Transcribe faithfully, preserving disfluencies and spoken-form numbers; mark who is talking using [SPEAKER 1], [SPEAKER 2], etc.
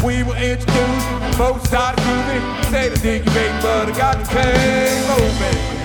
[SPEAKER 1] we were introduced, folks started grooving. Say the dig you baby, but I got the pain moving.